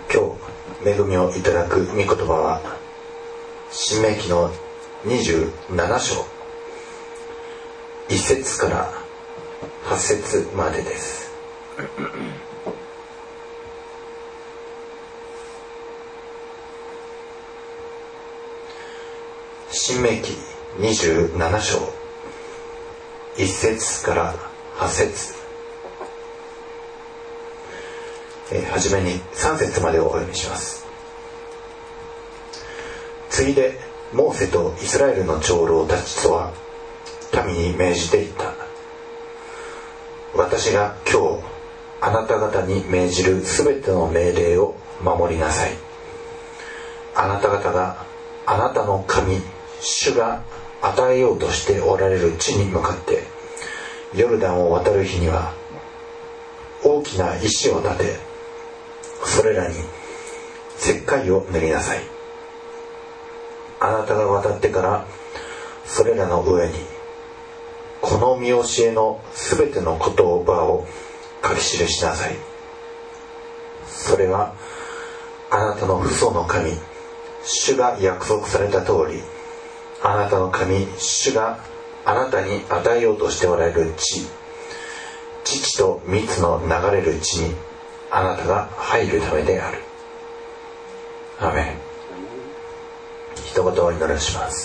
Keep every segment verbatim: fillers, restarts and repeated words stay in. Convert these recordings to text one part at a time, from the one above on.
今日恵みをいただく御言葉は申命記のにじゅうなな章いっ節からはち節までです。申命記にじゅうなな章いっ節からはち節、えー、はじめにさん節までをお読みします。次いでモーセとイスラエルの長老たちとは民に命じていった。私が今日あなた方に命じるすべての命令を守りなさい。あなた方があなたの神主が与えようとしておられる地に向かってヨルダンを渡る日には大きな石を立て、それらに石灰を塗りなさい。あなたが渡ってからそれらの上にこの見教えのすべての言葉を書き記しなさい。それはあなたの父祖の神主が約束された通り、あなたの神主があなたに与えようとしておられる地、乳と蜜の流れる地にあなたが入るためである。アーメン。一言お祈りします。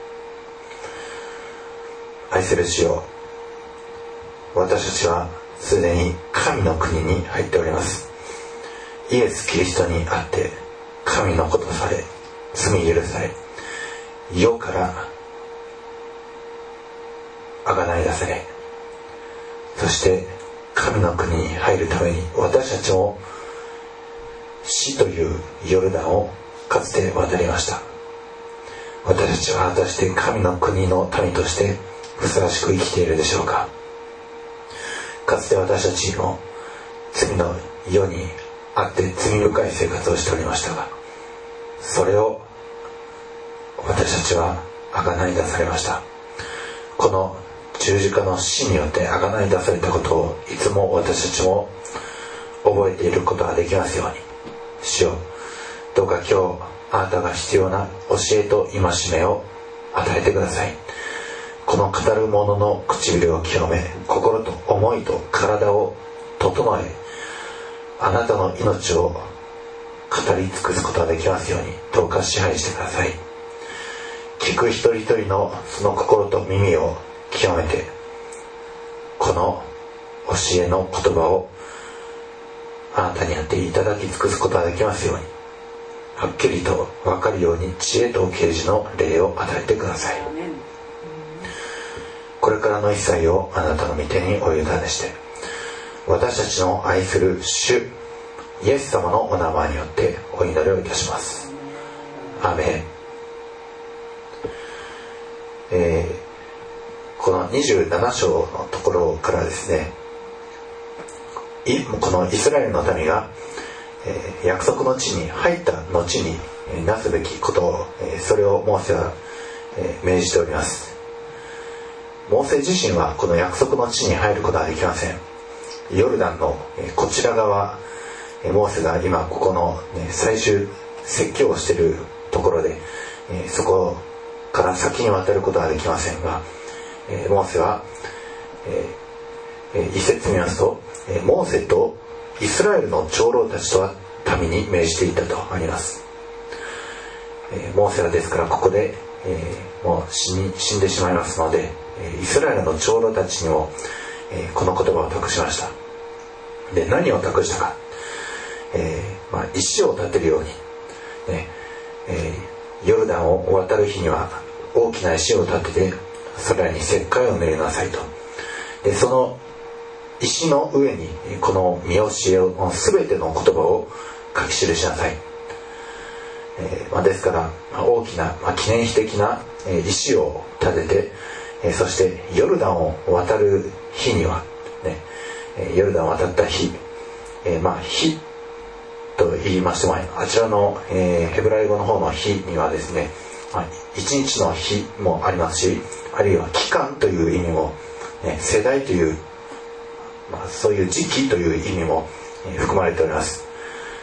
愛する主よ、私たちはすでに神の国に入っております。イエス・キリストにあって神の子とされ、罪許され、世から贖い出され、そして神の国に入るために私たちも死というヨルダンをかつて渡りました。私たちは果たして神の国の民としてふさわしく生きているでしょうか。かつて私たちも罪の世にあって罪深い生活をしておりましたが、それを私たちは贖い出されました。この十字架の死によって贖い出されたことをいつも私たちも覚えていることができますように。主よ、どうか今日あなたが必要な教えと戒めを与えてください。この語る者の唇を清め、心と思いと体を整え、あなたの命を語り尽くすことができますように、どうか支配してください。聞く一人一人のその心と耳を清めて、この教えの言葉をあなたにあっていただき尽くすことができますように、はっきりと分かるように知恵と啓示の霊を与えてください。これからの一切をあなたの御手にお委ねして、私たちの愛する主イエス様のお名前によってお祈りをいたします。アーメン。えー、このにじゅうなな章のところからですね、このイスラエルの民が、えー、約束の地に入った後に、えー、なすべきことを、えー、それをモーセは、えー、命じております。モーセ自身はこの約束の地に入ることはできません。ヨルダンの、えー、こちら側、えー、モーセが今ここの、ね、最終説教をしているところで、えー、そこから先に渡ることはできませんが、えー、モーセは、えー、一節見ますと、えー、モーセとイスラエルの長老たちとは民に命じていたとあります。えー、モーセはですからここで、えー、もう 死, に死んでしまいますので、イスラエルの長老たちにも、えー、この言葉を託しました。で、何を託したか、えーまあ、石を立てるように、ねえー、ヨルダンを渡る日には大きな石を立てて、それらに石灰を塗りなさいと。で、その石の上にこの見教えを全ての言葉を書き記しなさい。えーまあ、ですから大きな、まあ、記念碑的な石を立てて、えー、そしてヨルダンを渡る日には、ね、ヨルダンを渡った日、えー、まあ日と言いましても、あちらの、えー、ヘブライ語の方の日にはですね、まあ、一日の日もありますし、あるいは期間という意味も、ね、世代という、まあ、そういう時期という意味も、えー、含まれております。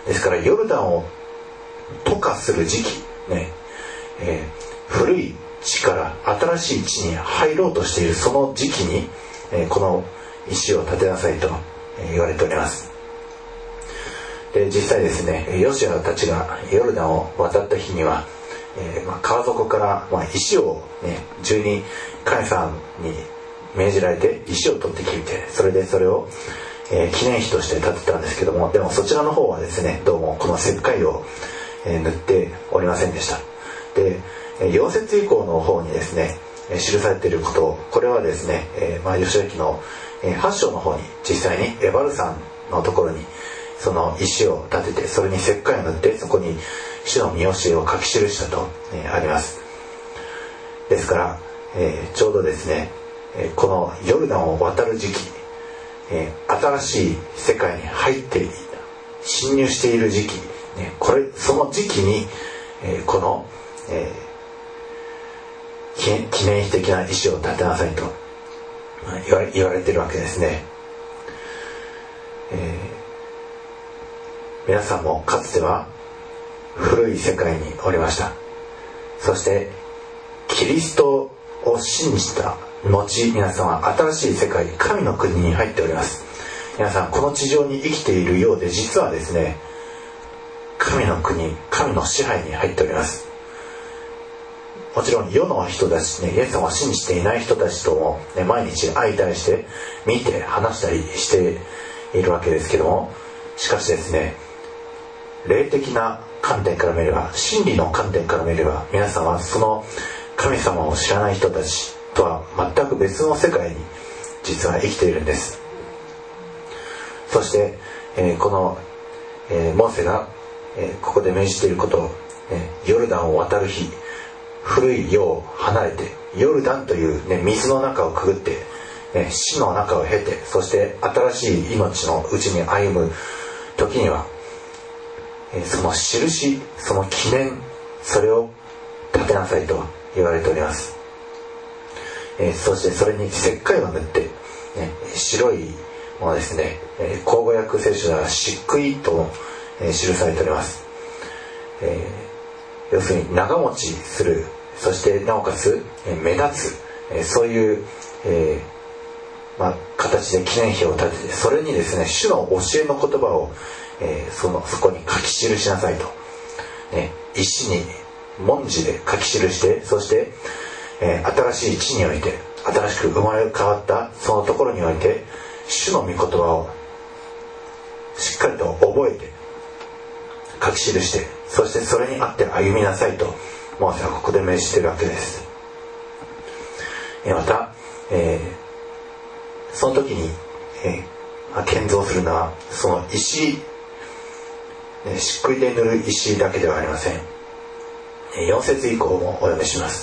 ですからヨルダンを渡過する時期ね、えー、古い地から新しい地に入ろうとしているその時期に、えー、この石を建てなさいと言われております。で実際ですね、ヨシュアたちがヨルダンを渡った日には、えーまあ、川底から、まあ、石を、ね、順に神様に命じられて石を取ってきて、それでそれを、えー、記念碑として建てたんですけども、でもそちらの方はですね、どうもこの石灰を、えー、塗っておりませんでした。で溶接以降の方にですね、えー、記されていること、これはですね、えーまあ、義明の、えー、はち章の方に実際にエバル山のところにその石を立てて、それに石灰を塗って、そこに主の御教えを書き記したと、えー、あります。ですから、えー、ちょうどですね、えー、このヨルダンを渡る時期、えー、新しい世界に入って侵入している時期、ね、これその時期に、えー、この、えー、記念碑的な石を建てなさいと言われ、言われているわけですね。えー、皆さんもかつては古い世界におりました。そしてキリストを信じた後、皆さんは新しい世界、神の国に入っております。皆さんこの地上に生きているようで、実はですね、神の国、神の支配に入っております。もちろん世の人たちね、イエス様を信じていない人たちとも、ね、毎日相対して見て話したりしているわけですけども、しかしですね、霊的な観点から見れば、真理の観点から見れば、皆さんはその神様を知らない人たちとは全く別の世界に実は生きているんです。そして、えー、この、えー、モーセが、えー、ここで命じていることを、ね、ヨルダンを渡る日、古い世を離れてヨルダンという、ね、水の中をくぐって、ね、死の中を経て、そして新しい命のうちに歩む時には、えー、その印、その記念、それを立てなさいと言われております。えー、そしてそれに石灰を塗って、ね、白いものですね、えー、口語訳聖書では漆喰と、えー、記されております。えー、要するに長持ちする、そしてなおかつ、えー、目立つ、えー、そういう、えーまあ、形で記念碑を立てて、それにですね、主の教えの言葉を、えー、そのそこに書き記しなさいと、ね、石に文字で書き記して、そして、えー、新しい地において、新しく生まれ変わったそのところにおいて、主の御言葉をしっかりと覚えて書き記して、そしてそれにあって歩みなさいとモーセはここで命じているわけです。えー、また、えー、その時に、えー、建造するのはその石、ね、漆喰で塗る石だけではありません。よん節以降もお読みします。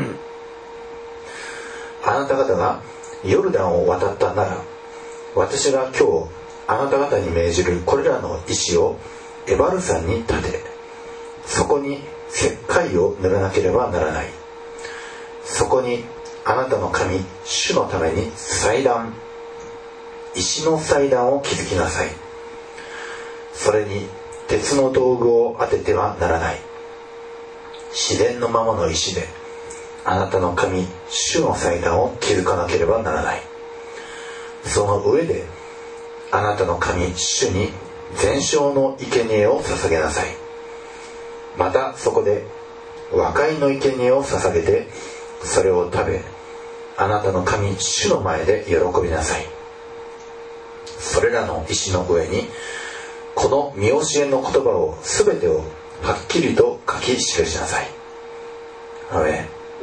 あなた方がヨルダンを渡ったなら、私が今日あなた方に命じるこれらの石をエバル山に立て、そこに石灰を塗らなければならない。そこにあなたの神主のために祭壇、石の祭壇を築きなさい。それに鉄の道具を当ててはならない。自然のままの石であなたの神主の祭壇を築かなければならない。その上であなたの神主に全焼の生贄を捧げなさい。またそこで和解の生贄を捧げて、それを食べ、あなたの神主の前で喜びなさい。それらの石の上にこの見教えの言葉を全てをはっきりと書き記しなさい。アメン。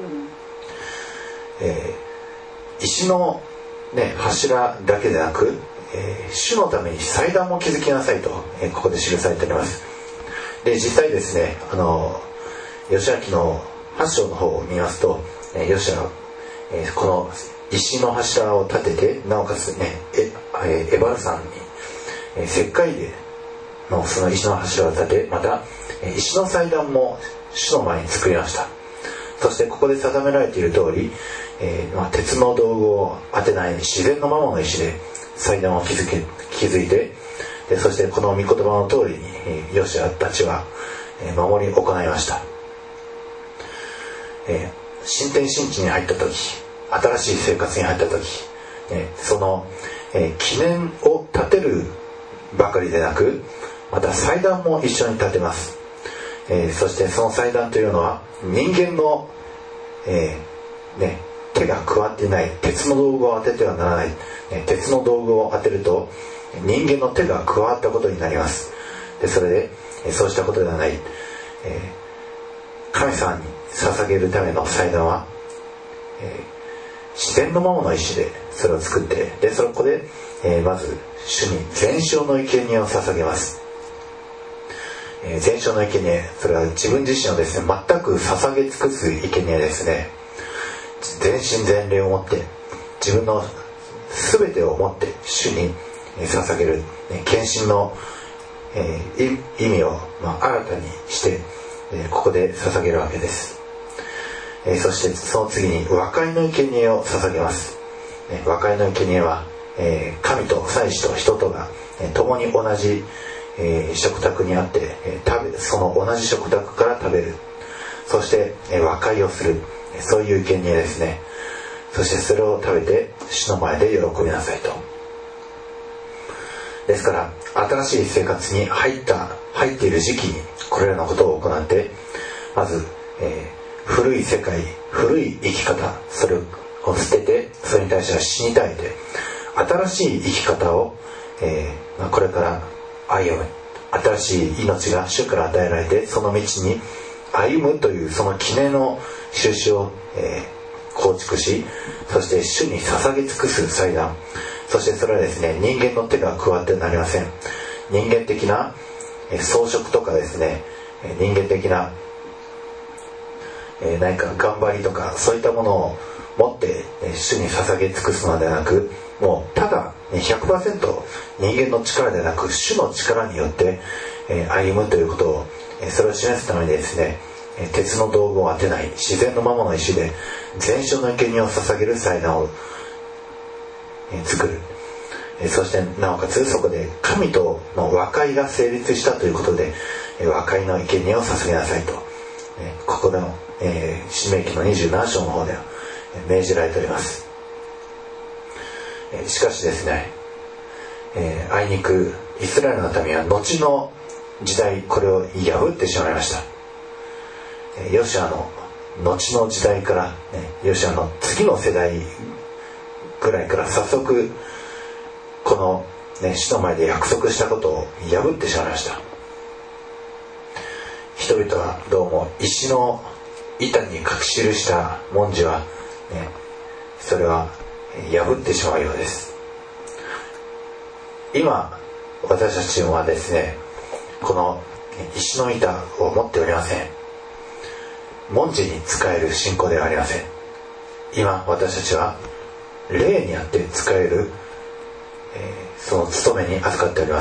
えー、石の、ね、柱だけでなく、えー、主のために祭壇も築きなさいと、えー、ここで記されております。で実際ですね、あの義明のはち章の方を見ますと、えー、義明は、えー、この石の柱を立てて、なおかつね、ええー、エバル山に、えー、石灰でのその石の柱を立て、また、えー、石の祭壇も主の前に作りました。そしてここで定められている通り、えーまあ、鉄の道具を当てない自然のままの石で祭壇を築け築いて、 でそしてこの御言葉の通りにヨシュアたちは守り行いました。えー、新天新地に入った時、新しい生活に入った時、えー、その、えー、記念を立てるばかりでなく、また祭壇も一緒に立てます。えー、そしてその祭壇というのは人間の、えーね、手が加わっていない鉄の道具を当ててはならない、ね、鉄の道具を当てると人間の手が加わったことになります。でそれで、えー、そうしたことではない、えー、神様に捧げるための祭壇は、えー、自然のままの石でそれを作って、でそこで、えー、まず主に全焼の生贄を捧げます。えー、全焼の生贄、それは自分自身をですね全く捧げ尽くす生贄ですね。全身全霊を持って自分の全てを持って主に捧げる、ね、献身の、えー、意味を、まあ、新たにして、えー、ここで捧げるわけです。えー、そしてその次に和解の生贄を捧げます。ね、和解の生贄は、えー、神と祭司と人とが、えー、共に同じえー、食卓にあって、えー、食べその同じ食卓から食べる、そして、えー、和解をする、そういう生贄ですね。そしてそれを食べて主の前で喜びなさいと。ですから新しい生活に入った入っている時期にこれらのことを行って、まず、えー、古い世界、古い生き方、それを捨てて、それに対しては死に絶えて新しい生き方を、えーまあ、これから歩む、新しい命が主から与えられて、その道に歩むというその記念の印を、えー、構築し、そして主に捧げ尽くす祭壇、そしてそれはですね人間の手が加わってなりません。人間的な、えー、装飾とかですね、人間的な、えー、何か頑張りとかそういったものを持って、えー、主に捧げ尽くすのではなく、もうただ ひゃくパーセント 人間の力ではなく主の力によって、えー、歩むということを、えー、それを示すためにですね、えー、鉄の道具を当てない自然のままの石で全焼の生贄を捧げる祭壇を、えー、作る、えー、そしてなおかつそこで神との和解が成立したということで、えー、和解の生贄を捧げなさいと、えー、ここでの、えー、申命記のにじゅうなな章の方では、えー、命じられております。しかしですね、えー、あいにくイスラエルの民は後の時代これを破ってしまいました。えー、ヨシュアの後の時代から、ね、ヨシュアの次の世代ぐらいから早速この、ね、主の前で約束したことを破ってしまいました。人々はどうも石の板に書き記した文字は、ね、それは破ってしまうようです。今私たちはですねこの石の板を持っておりません。文字に使える信仰ではありません。今私たちは霊にあって使える、えー、その務めに預かっております。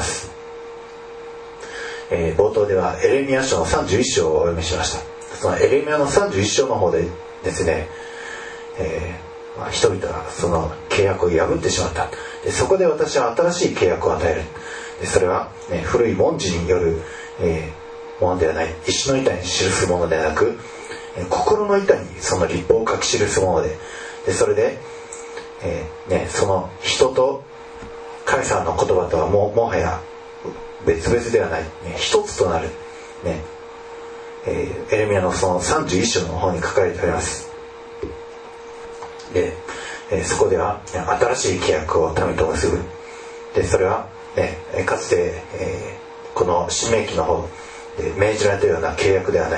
えー、冒頭ではエレミヤ書のさんじゅういっ章をお読みしました。そのエレミヤのさんじゅういっ章の方でですね、えーまあ、人々はその契約を破ってしまった。でそこで私は新しい契約を与える。でそれは、ね、古い文字による、えー、ものではない、石の板に記すものではなく、えー、心の板にその律法を書き記すもので、でそれで、えーね、その人と神様の言葉とはももはや別々ではない、ね、一つとなる、ねえー、エレミヤのそのさんじゅういっ章の方に書かれております。で、えー、そこでは新しい契約を民と結ぶ。でそれは、ね、かつて、えー、この申命記の方で命じられたような契約ではない。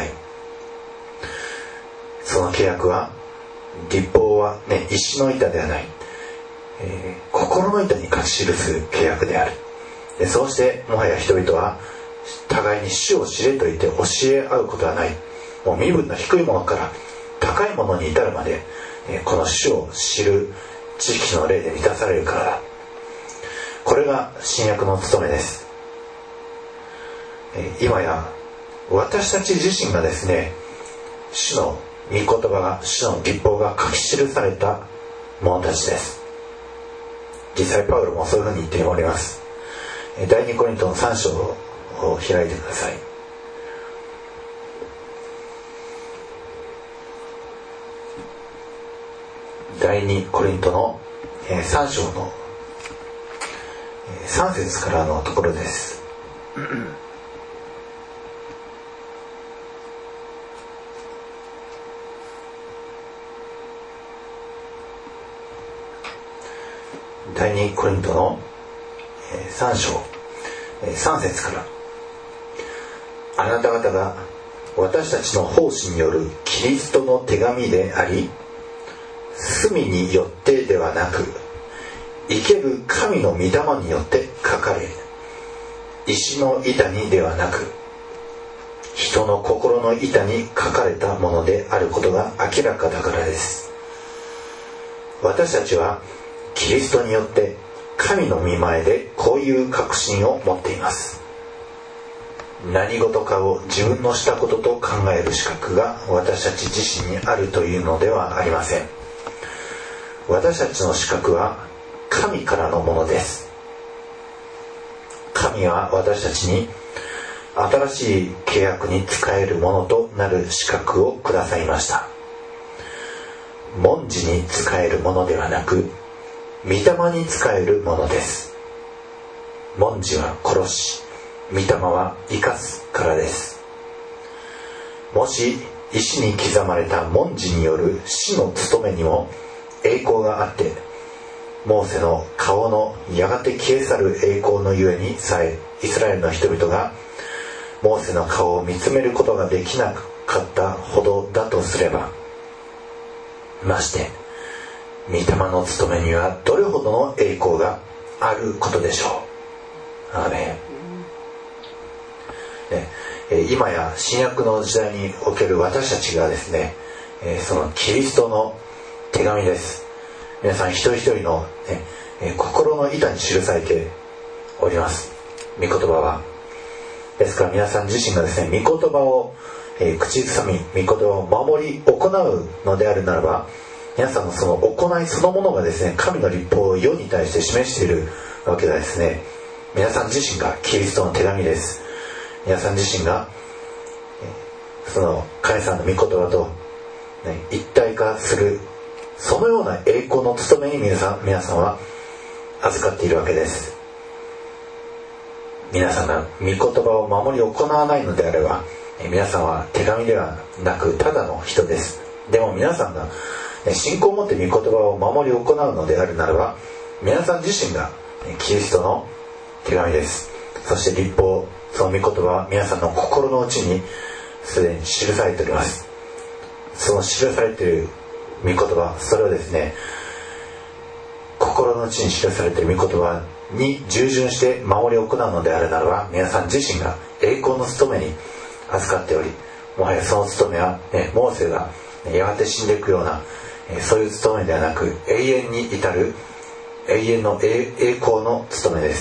その契約は律法は、ね、石の板ではない、えー、心の板に書き記す契約である。でそうしてもはや人々は互いに主を知れと言って教え合うことはない。もう身分の低いものから高いものに至るまでこの主を知る知識の霊で満たされるからだ。これが新約の務めです。今や私たち自身がですね主の御言葉が主の律法が書き記された者たちです。実際パウロもそういうふうに言っております。 第二コリントのさん章を開いてください。第二コリントのさん章のさん節からのところです。第二コリントのさん章さん節から、あなた方が私たちの奉仕によるキリストの手紙であり、隅によってではなく、生ける神の御霊によって書かれ、石の板にではなく、人の心の板に書かれたものであることが明らかだからです。私たちはキリストによって神の御前でこういう確信を持っています。何事かを自分のしたことと考える資格が私たち自身にあるというのではありません。私たちの資格は神からのものです。神は私たちに新しい契約に仕えるものとなる資格をくださいました。文字に仕えるものではなく、御霊に仕えるものです。文字は殺し、御霊は生かすからです。もし石に刻まれた文字による死の務めにも栄光があって、モーセの顔のやがて消え去る栄光のゆえにさえイスラエルの人々がモーセの顔を見つめることができなかったほどだとすれば、まして御霊の務めにはどれほどの栄光があることでしょう。アーメン。ね、今や新約の時代における私たちがですね、そのキリストの手紙です。皆さん一人一人の、ね、心の板に記されております。御言葉は。ですから皆さん自身がですね、御言葉を、えー、口ずさみ、御言葉を守り行うのであるならば、皆さんのその行いそのものがですね、神の律法を世に対して示しているわけですね。皆さん自身がキリストの手紙です。皆さん自身が、えー、その神様の御言葉と、ね、一体化する、そのような栄光の務めに皆さん、皆さんは預かっているわけです。皆さんが御言葉を守り行わないのであれば、皆さんは手紙ではなくただの人です。でも皆さんが信仰を持って御言葉を守り行うのであるならば、皆さん自身がキリストの手紙です。そして律法、その御言葉は皆さんの心の内にすでに記されております。その記されている御言葉、それをですね、心の内に記されている御言葉に従順して守り行うのであるならば、皆さん自身が栄光の務めに預かっており、もはやその務めは、ね、モーセがやがて死んでいくような、そういう務めではなく、永遠に至る永遠の栄光の務めです。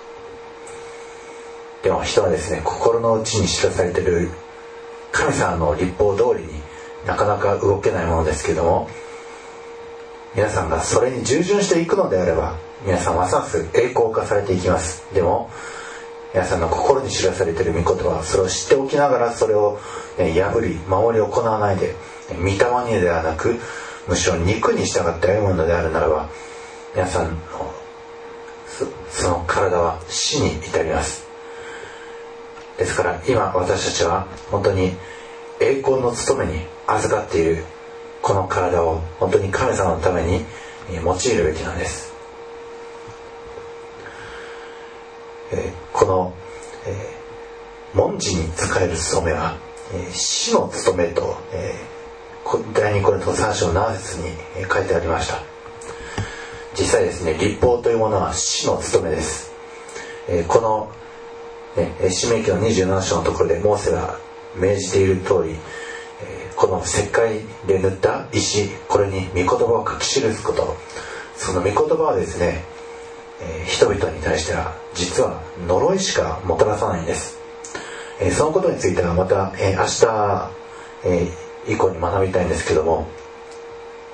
でも人はですね、心の内に記されている神様の律法通りになかなか動けないものですけれども、皆さんがそれに従順していくのであれば、皆さんますます栄光化されていきます。でも皆さんの心に記されている御言葉、それを知っておきながらそれを破り守り行わないで、御霊にではなくむしろ肉に従って歩むのであるならば、皆さんのその体は死に至ります。ですから今私たちは本当に栄光の務めに預かっているこの体を本当に神様のために用いるべきなんです。えー、この、えー、文字に仕える務めは、えー、死の務めと、えー、第二コリントさん章なな節に書いてありました。実際ですね、律法というものは死の務めです。えー、この、ね、申命記のにじゅうなな章のところでモーセが命じている通り、この石灰で塗った石、これに御言葉を書き記すこと、その御言葉はですね、えー、人々に対しては実は呪いしかもたらさないんです。えー、そのことについてはまた、えー、明日、えー、以降に学びたいんですけども、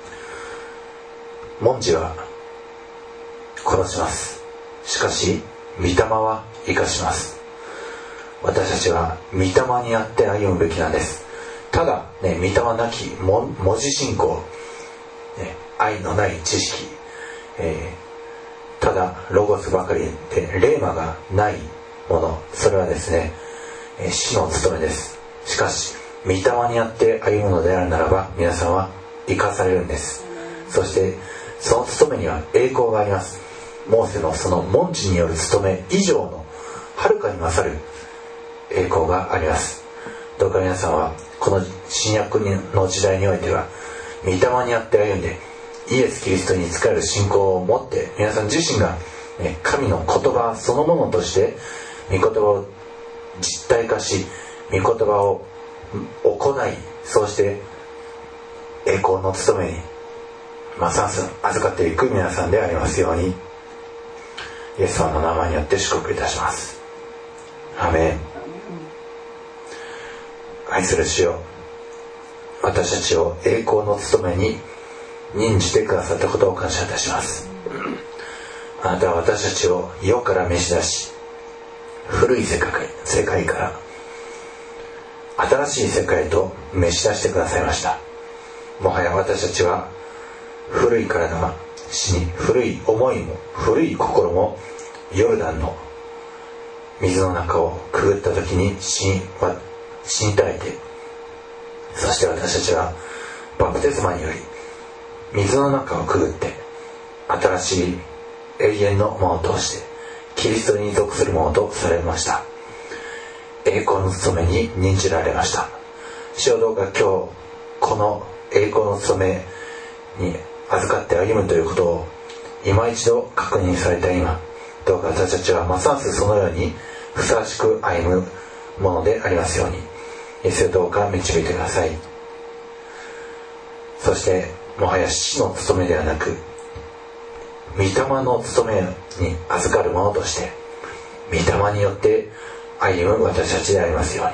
文字は殺します。しかし御霊は生かします。私たちは御霊にあって歩むべきなんです。ただ、ね、御霊なき文字信仰、ね、愛のない知識、えー、ただロゴスばかりでレーマがないもの、それはですね、死の務めです。しかし御霊にあって歩むのであるならば、皆さんは生かされるんです。そしてその務めには栄光があります。モーセのその文字による務め以上のはるかに勝る栄光があります。どうか皆さんはこの新約の時代においては御霊にあって歩んで、イエス・キリストに仕える信仰を持って、皆さん自身が、ね、神の言葉そのものとして御言葉を実体化し、御言葉を行い、そうして栄光の務めにますます預かっていく皆さんでありますように、イエス様の名前によって祝福いたします。アメン。愛する主よ、私たちを栄光の務めに任じてくださったことを感謝いたします。あなたは私たちを世から召し出し、古い世界、世界から新しい世界へと召し出してくださいました。もはや私たちは古い体は死に、古い思いも古い心もヨルダンの水の中をくぐった時に死に死に絶えて、そして私たちはバプテスマにより水の中をくぐって新しい永遠のものとしてキリストに属するものとされました。栄光の務めに任じられました。主よ、どうか今日この栄光の務めに預かって歩むということを今一度確認された今、どうか私たちはますますそのようにふさわしく歩むものでありますように、イエスよ、どうか導いてください。そしてもはや死の務めではなく、御霊の務めに預かるものとして御霊によって歩む私たちでありますように、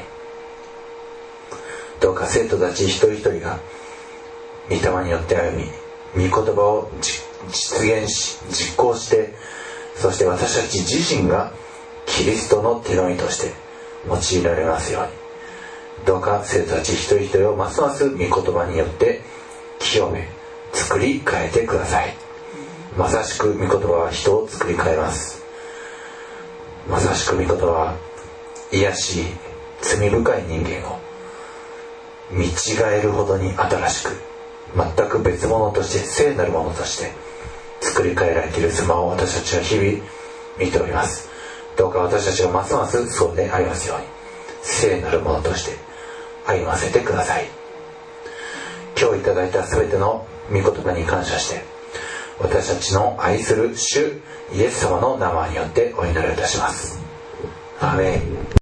どうか生徒たち一人一人が御霊によって歩み、御言葉を実現し実行して、そして私たち自身がキリストの手のみとして用いられますように、どうか生徒たち一人一人をますます御言葉によって清め作り変えてください。まさしく御言葉は人を作り変えます。まさしく御言葉は癒しい罪深い人間を見違えるほどに新しく、全く別物として聖なるものとして作り変えられている様を私たちは日々見ております。どうか私たちがますますそうでありますように聖なるものとして歩ませてください。今日いただいたすべての御言葉に感謝して、私たちの愛する主イエス様の名前によってお祈りいたします。アーメン。